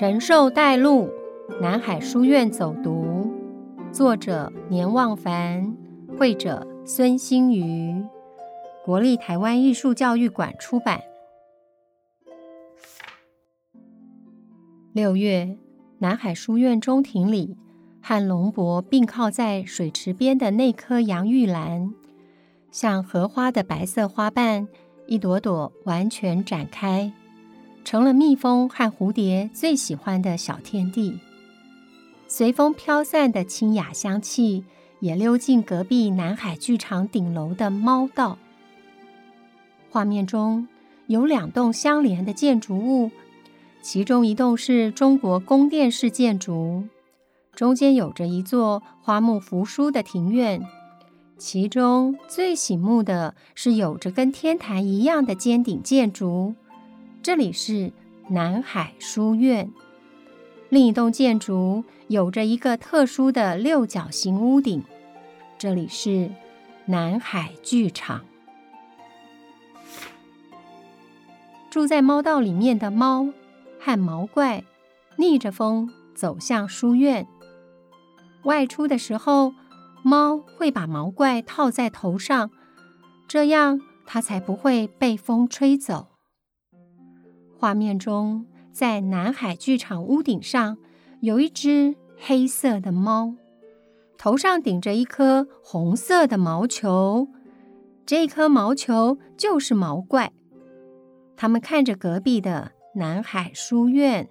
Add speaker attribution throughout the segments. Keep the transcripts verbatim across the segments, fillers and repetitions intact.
Speaker 1: 神兽带路，南海书院走读，作者年望凡，绘者孙兴瑜，国立台湾艺术教育馆出版。六月，南海书院中庭里，和龙伯并靠在水池边的那棵洋玉兰，像荷花的白色花瓣，一朵朵完全展开，成了蜜蜂和蝴蝶最喜欢的小天地。随风飘散的清雅香气，也溜进隔壁南海剧场顶楼的猫道。画面中有两栋相连的建筑物，其中一栋是中国宫殿式建筑，中间有着一座花木扶疏的庭院，其中最醒目的是有着跟天坛一样的尖顶建筑，这里是南海书院。另一栋建筑有着一个特殊的六角形屋顶，这里是南海剧场。住在猫道里面的猫和毛怪逆着风走向书院。外出的时候，猫会把毛怪套在头上，这样它才不会被风吹走。画面中，在南海剧场屋顶上有一只黑色的猫，头上顶着一颗红色的毛球，这颗毛球就是毛怪。他们看着隔壁的南海书院。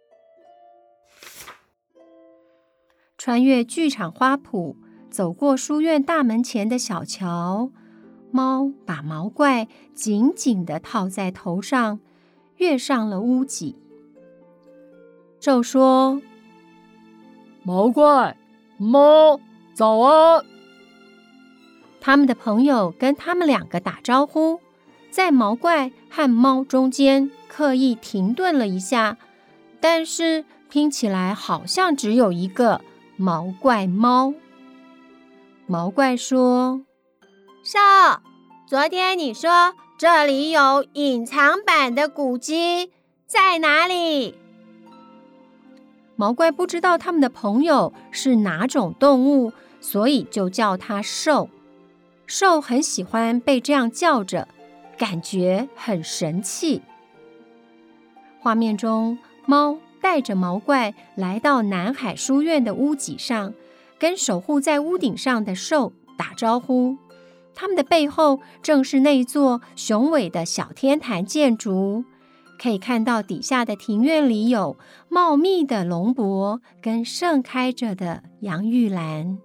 Speaker 1: 穿越剧场花圃，走过书院大门前的小桥，猫把毛怪紧紧地套在头上，跃上了屋脊。兽说：
Speaker 2: 毛怪，猫，早安！
Speaker 1: 他们的朋友跟他们两个打招呼，在毛怪和猫中间刻意停顿了一下，但是听起来好像只有一个毛怪猫。毛怪说：
Speaker 3: 兽，昨天你说这里有隐藏版的古迹，在哪里？
Speaker 1: 毛怪不知道他们的朋友是哪种动物，所以就叫它兽。兽很喜欢被这样叫着，感觉很神气。画面中，猫带着毛怪来到南海书院的屋脊上，跟守护在屋顶上的兽打招呼。他们的背后正是那座雄伟的小天坛建筑，可以看到底下的庭院里有茂密的龙柏跟盛开着的洋玉兰。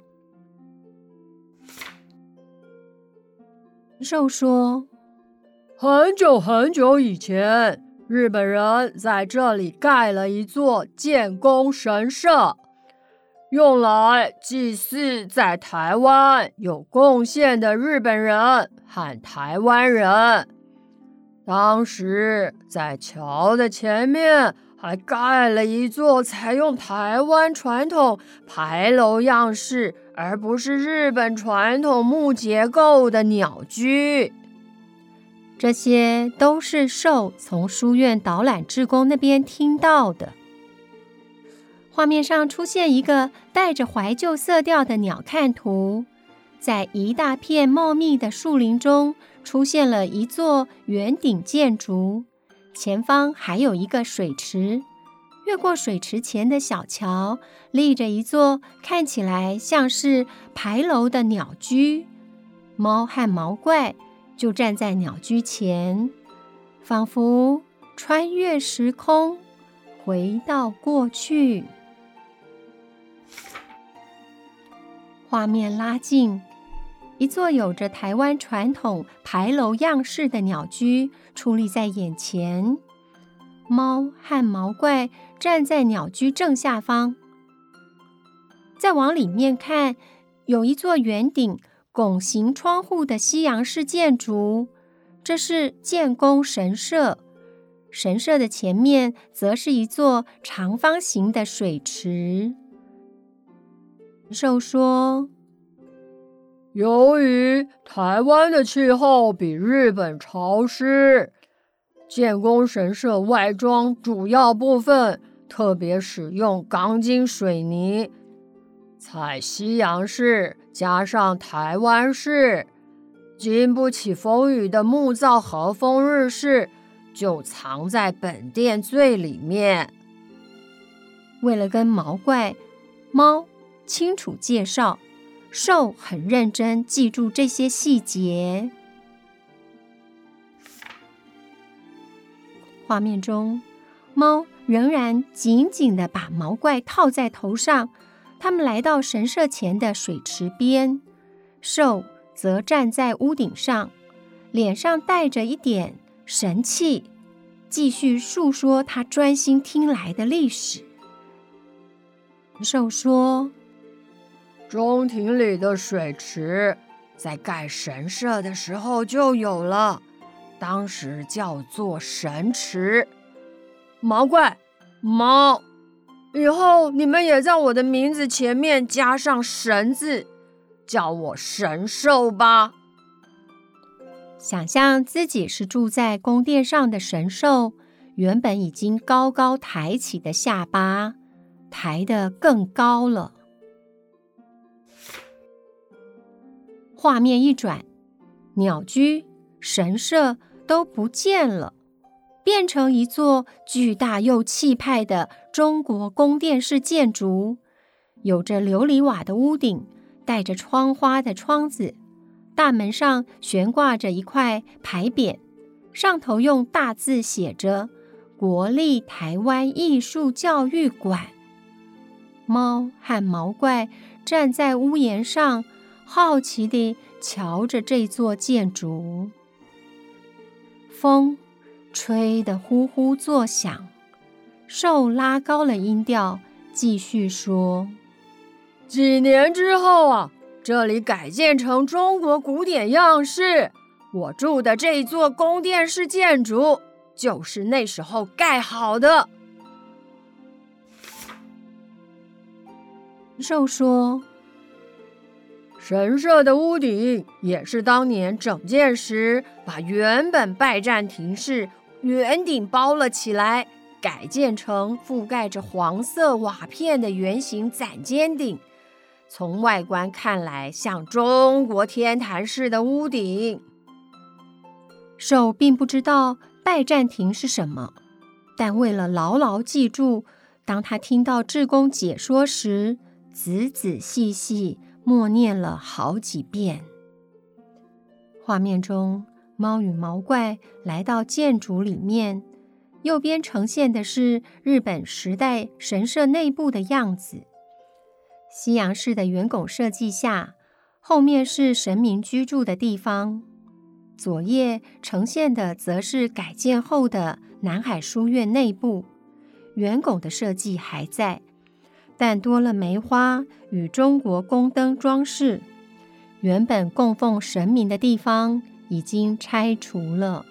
Speaker 1: 兽说：
Speaker 2: 很久很久以前，日本人在这里盖了一座建功神社，用来祭祀在台湾有贡献的日本人和台湾人。当时在桥的前面还盖了一座采用台湾传统牌楼样式，而不是日本传统木结构的鸟居。
Speaker 1: 这些都是兽从书院导览志工那边听到的。画面上出现一个带着怀旧色调的鸟瞰图，在一大片茂密的树林中出现了一座圆顶建筑，前方还有一个水池，越过水池前的小桥，立着一座看起来像是牌楼的鸟居。猫和毛怪就站在鸟居前，仿佛穿越时空，回到过去。画面拉近，一座有着台湾传统牌楼样式的鸟居矗立在眼前。猫和毛怪站在鸟居正下方。再往里面看，有一座圆顶拱形窗户的西洋式建筑，这是建功神社。神社的前面则是一座长方形的水池。兽说：
Speaker 2: 由于台湾的气候比日本潮湿，建功神社外庄主要部分特别使用钢筋水泥，采西洋式加上台湾式，经不起风雨的木造和风日式就藏在本殿最里面。
Speaker 1: 为了跟毛怪、猫清楚介绍，兽很认真记住这些细节。画面中，猫仍然紧紧地把毛怪套在头上。他们来到神社前的水池边，兽则站在屋顶上，脸上带着一点神气，继续述说他专心听来的历史。兽说，
Speaker 2: 中庭里的水池在盖神社的时候就有了，当时叫做神池。毛怪、猫，以后你们也在我的名字前面加上神字，叫我神兽吧。
Speaker 1: 想象自己是住在宫殿上的神兽，原本已经高高抬起的下巴抬得更高了。画面一转，鸟居、神社都不见了，变成一座巨大又气派的中国宫殿式建筑，有着琉璃瓦的屋顶，带着窗花的窗子，大门上悬挂着一块牌匾，上头用大字写着国立台湾艺术教育馆。猫和毛怪站在屋檐上，好奇地瞧着这座建筑。风吹得呼呼作响，兽拉高了音调，继续说，
Speaker 2: 几年之后啊，这里改建成中国古典样式，我住的这座宫殿式建筑就是那时候盖好的。
Speaker 1: 兽说，
Speaker 2: 神社的屋顶也是当年整建时把原本拜占庭式圆顶包了起来，改建成覆盖着黄色瓦片的圆形攒尖顶，从外观看来像中国天坛式的屋顶。
Speaker 1: 兽并不知道拜占庭是什么，但为了牢牢记住，当他听到志工解说时，仔仔细细默念了好几遍。画面中，猫与毛怪来到建筑里面，右边呈现的是日本时代神社内部的样子，西洋式的圆拱设计下，后面是神明居住的地方。左页呈现的则是改建后的南海书院内部，圆拱的设计还在，但多了梅花与中国宫灯装饰，原本供奉神明的地方已经拆除了。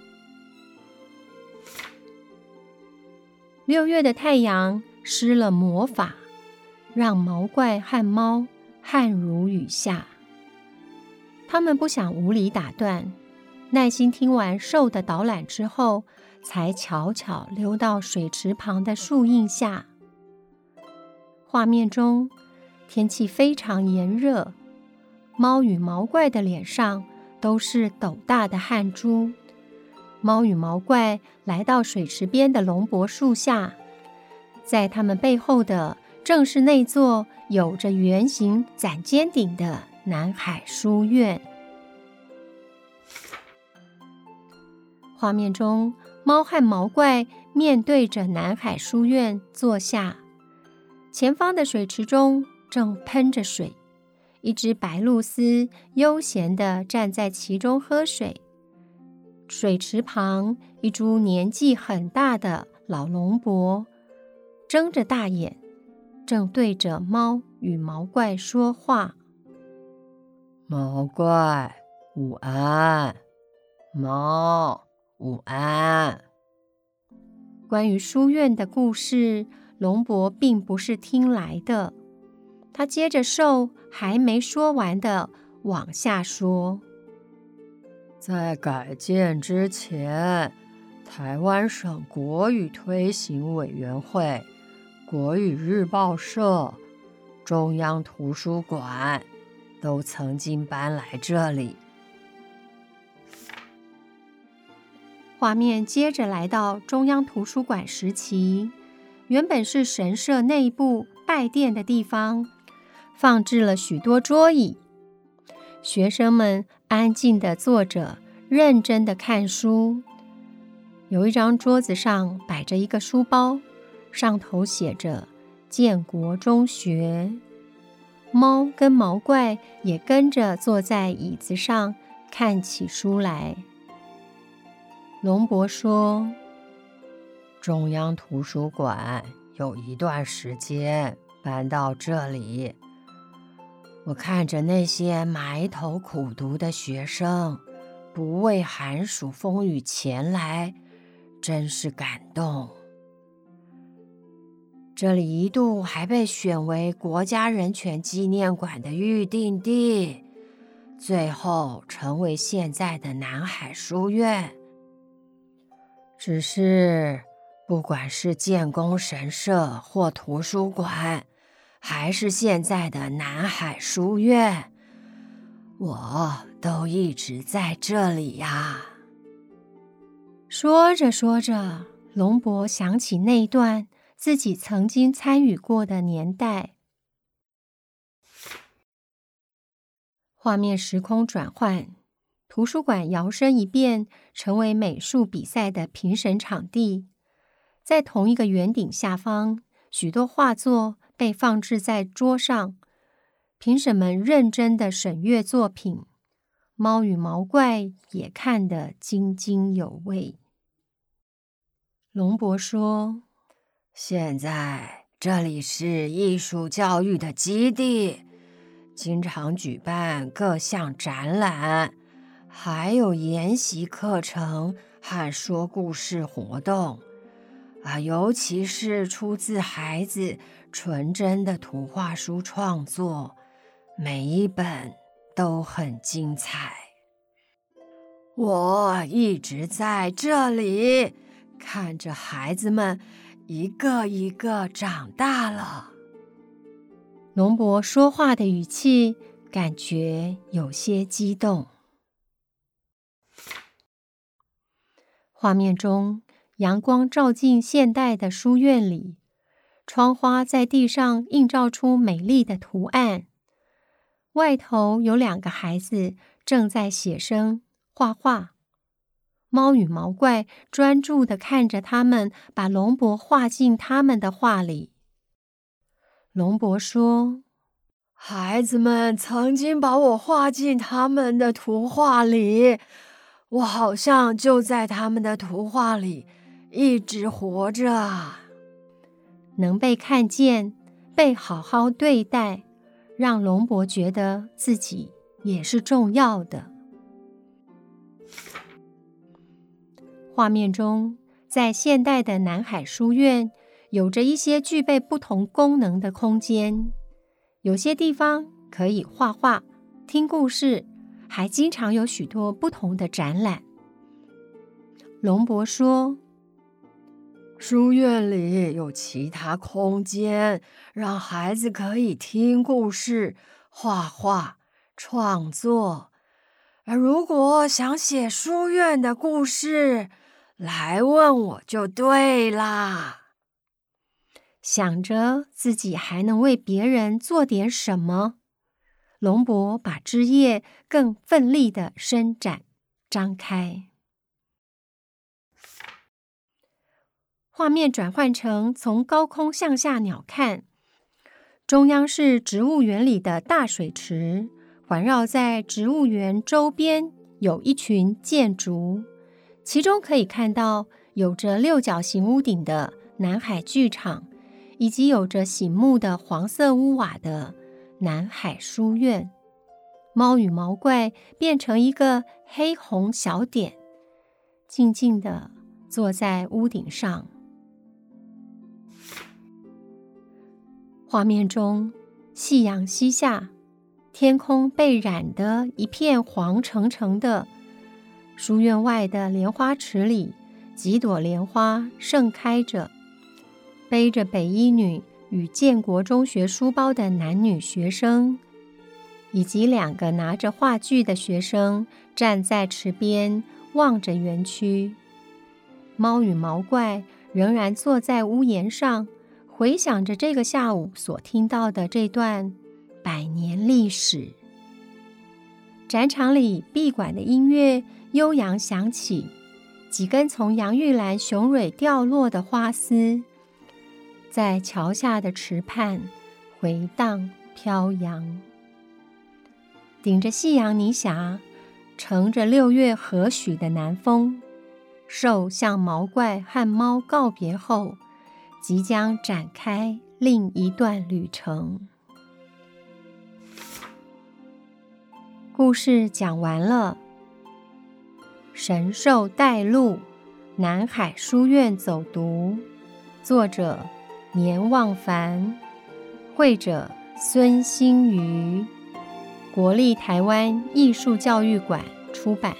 Speaker 1: 六月的太阳施了魔法，让毛怪和猫汗如雨下。他们不想无理打断，耐心听完兽的导览之后，才悄悄溜到水池旁的树荫下。画面中，天气非常炎热，猫与毛怪的脸上都是斗大的汗珠。猫与毛怪来到水池边的龙柏树下，在他们背后的正是那座有着圆形攒尖顶的南海书院。画面中，猫和毛怪面对着南海书院坐下，前方的水池中正喷着水，一只白鹭鸶悠闲地站在其中喝水。水池旁，一株年纪很大的老龙柏睁着大眼，正对着猫与毛怪说话。
Speaker 2: 毛怪，午安；猫，午安。
Speaker 1: 关于书院的故事，龙柏并不是听来的。他接着兽还没说完的往下说，
Speaker 2: 在改建之前，台湾省国语推行委员会国语日报社、中央图书馆都曾经搬来这里。
Speaker 1: 画面接着来到中央图书馆时期，原本是神社内部拜殿的地方，放置了许多桌椅，学生们安静地坐着，认真地看书。有一张桌子上摆着一个书包，上头写着建国中学。猫跟毛怪也跟着坐在椅子上看起书来。龙伯说，
Speaker 2: 中央图书馆有一段时间搬到这里，我看着那些埋头苦读的学生不畏寒暑风雨前来，真是感动。这里一度还被选为国家人权纪念馆的预定地，最后成为现在的南海书院。只是不管是建功神社或图书馆，还是现在的南海书院，我都一直在这里呀。
Speaker 1: 说着说着，龙伯想起那段自己曾经参与过的年代。画面时空转换，图书馆摇身一变，成为美术比赛的评审场地。在同一个圆顶下方，许多画作被放置在桌上，评审们认真地审阅作品，猫与毛怪也看得津津有味。龙伯说，
Speaker 2: 现在这里是艺术教育的基地，经常举办各项展览，还有研习课程和说故事活动啊，尤其是出自孩子纯真的图画书创作，每一本都很精彩。我一直在这里看着孩子们一个一个长大了。
Speaker 1: 龙伯说话的语气感觉有些激动。画面中，阳光照进现代的书院里，窗花在地上映照出美丽的图案。外头有两个孩子正在写生画画，猫与毛怪专注地看着他们把龙伯画进他们的画里。龙伯说，
Speaker 2: 孩子们曾经把我画进他们的图画里，我好像就在他们的图画里一直活着。
Speaker 1: 能被看见，被好好对待，让龙伯觉得自己也是重要的。画面中，在现代的南海书院，有着一些具备不同功能的空间。有些地方可以画画、听故事，还经常有许多不同的展览。龙伯说，
Speaker 2: 书院里有其他空间，让孩子可以听故事、画画、创作。而如果想写书院的故事，来问我就对啦。
Speaker 1: 想着自己还能为别人做点什么，龙伯把枝叶更奋力地伸展、张开。画面转换成从高空向下鸟瞰，中央是植物园里的大水池，环绕在植物园周边有一群箭竹，其中可以看到有着六角形屋顶的南海剧场，以及有着醒目的黄色屋瓦的南海书院。猫与毛怪变成一个黑红小点，静静地坐在屋顶上。画面中，夕阳西下，天空被染得一片黄澄澄的。书院外的莲花池里，几朵莲花盛开着。 背着北一女与建国中学书包的男女学生，以及两个拿着话剧的学生站在池边望着园区。猫与毛怪仍然坐在屋檐上，回想着这个下午所听到的这段百年历史。展场里闭馆的音乐悠扬响起，几根从杨玉兰雄蕊掉落的花丝在桥下的池畔回荡飘扬。顶着夕阳霓霞，乘着六月和煦的南风，兽向毛怪和猫告别后，即将展开另一段旅程。故事讲完了，神兽带路，南海书院走读，作者年望凡，绘者孙欣瑜，国立台湾艺术教育馆出版。